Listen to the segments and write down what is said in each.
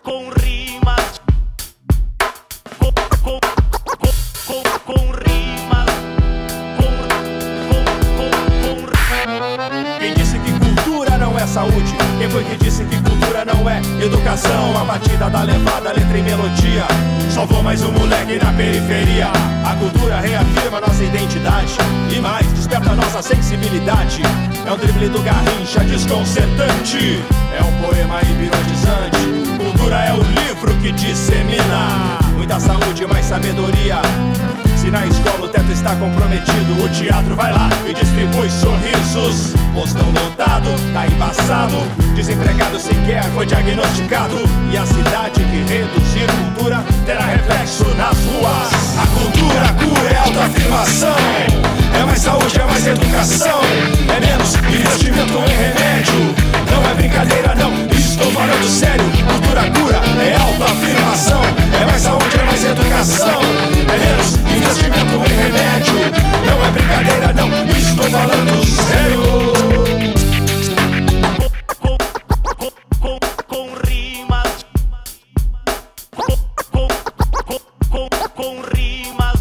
com rimas, com rimas, Quem disse que cultura não é saúde? Quem foi que disse que cultura não é educação? A batida da levada, letra e melodia salvou mais um moleque na periferia. A cultura reafirma nossa identidade e mais, desperta nossa sensibilidade. É um drible do Garrincha desconcertante, é um poema hipnotizante. Cultura é o livro que dissemina muita saúde e mais sabedoria. Se na escola o teto está comprometido, o teatro vai lá e distribui sorrisos. Postão lotado, tá embaçado, desempregado sequer foi diagnosticado. E a cidade que reduzir cultura terá reflexo nas ruas. A cultura cura, é autoafirmação, é mais saúde, é mais educação, é menos investimento em remédio. Não é brincadeira não, estou falando sério. Cultura cura, é autoafirmação, é mais saúde, é mais educação, é menos investimento em remédio. Não é brincadeira não, estou falando sério. com rimas, com rimas.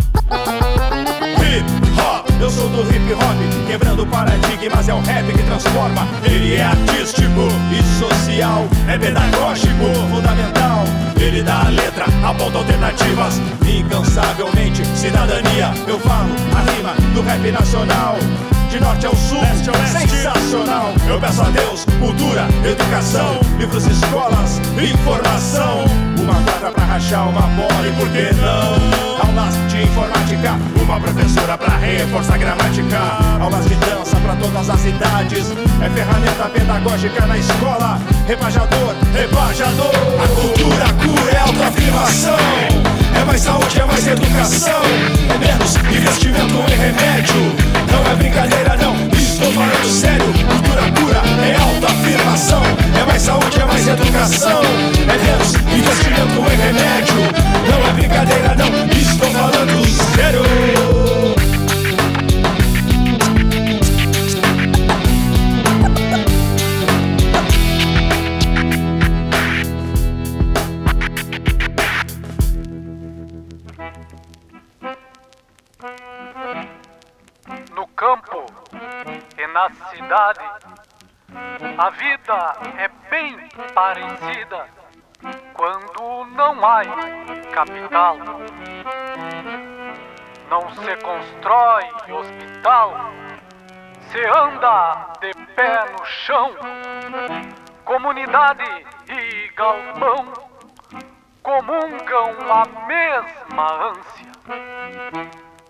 Hip hop, eu sou do hip hop, quebrando paradigmas, é o rap que transforma. Ele é artístico e social, é pedagógico, fundamental. Ele dá a letra, aponta alternativas, incansavelmente cidadania. Eu falo a rima do rap nacional, de norte ao sul, leste ao oeste. Sensacional. Eu peço a Deus cultura, educação, livros, escolas, informação. Uma quadra pra rachar uma bola e por que não aulas de informática, uma professora pra reforçar a gramática. Aulas de dança pra todas as idades, é ferramenta pedagógica na escola. Repajador, repajador. A cultura cura, é autoafirmação, é mais saúde, é mais educação, é menos investimento em remédio. Não é brincadeira não, estou falando sério. Cultura cura, é autoafirmação, é mais saúde, é mais educação, é menos investimento em remédio. Não é brincadeira não, estou falando sério. No campo e na cidade, a vida é bem parecida quando não há capital. Não se constrói hospital, se anda de pé no chão. Comunidade e galpão comungam a mesma ânsia